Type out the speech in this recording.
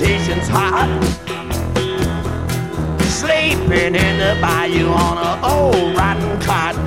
temptation's hot. Sleeping in the bayou on an old rotten cot.